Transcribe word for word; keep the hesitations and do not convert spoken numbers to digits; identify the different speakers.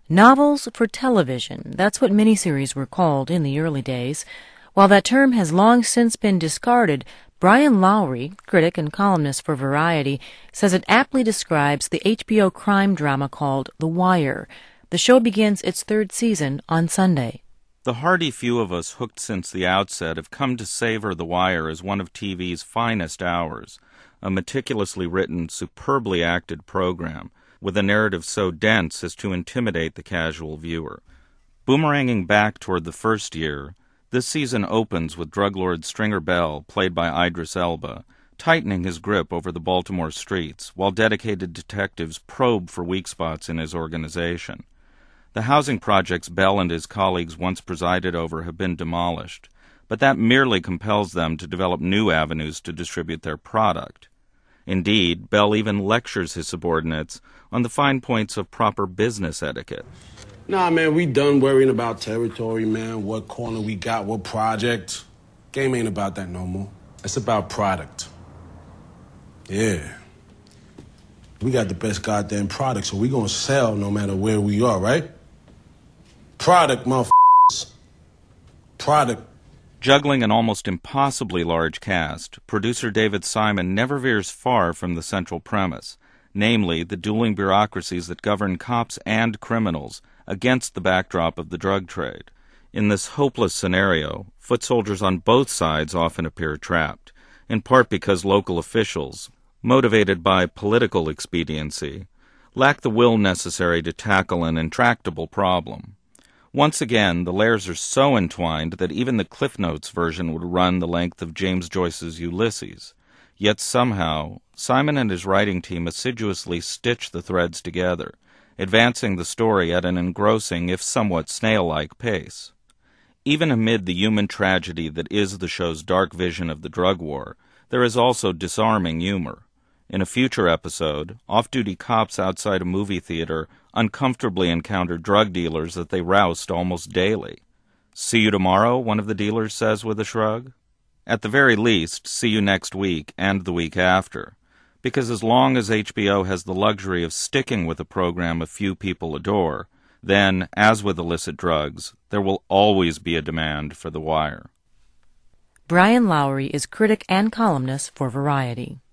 Speaker 1: Novels for television, that's what miniseries were called in the early days. While that term has long since been discarded, Brian Lowry, critic and columnist for Variety, says it aptly describes the H B O crime drama called The Wire. The show begins its third season on Sunday.
Speaker 2: The hardy few of us hooked since the outset have come to savor The Wire as one of T V's finest hours, a meticulously written, superbly acted program, with a narrative so dense as to intimidate the casual viewer. Boomeranging back toward the first year, this season opens with drug lord Stringer Bell, played by Idris Elba, tightening his grip over the Baltimore streets, while dedicated detectives probe for weak spots in his organization. The housing projects Bell and his colleagues once presided over have been demolished, but that merely compels them to develop new avenues to distribute their product. Indeed, Bell even lectures his subordinates on the fine points of proper business etiquette.
Speaker 3: Nah, man, we done worrying about territory, man, what corner we got, what project. Game ain't about that no more. It's about product. Yeah. We got the best goddamn product, so we gonna sell no matter where we are, right? Product, motherfuckers. Product.
Speaker 2: Juggling an almost impossibly large cast, producer David Simon never veers far from the central premise, namely the dueling bureaucracies that govern cops and criminals against the backdrop of the drug trade. In this hopeless scenario, foot soldiers on both sides often appear trapped, in part because local officials, motivated by political expediency, lack the will necessary to tackle an intractable problem. Once again, the layers are so entwined that even the Cliff Notes version would run the length of James Joyce's Ulysses. Yet somehow, Simon and his writing team assiduously stitch the threads together, advancing the story at an engrossing, if somewhat snail-like pace. Even amid the human tragedy that is the show's dark vision of the drug war, there is also disarming humor. In a future episode, off-duty cops outside a movie theater uncomfortably encounter drug dealers that they roust almost daily. "See you tomorrow," one of the dealers says with a shrug. At the very least, see you next week and the week after, because as long as H B O has the luxury of sticking with a program a few people adore, then, as with illicit drugs, there will always be a demand for The Wire.
Speaker 1: Brian Lowry is critic and columnist for Variety.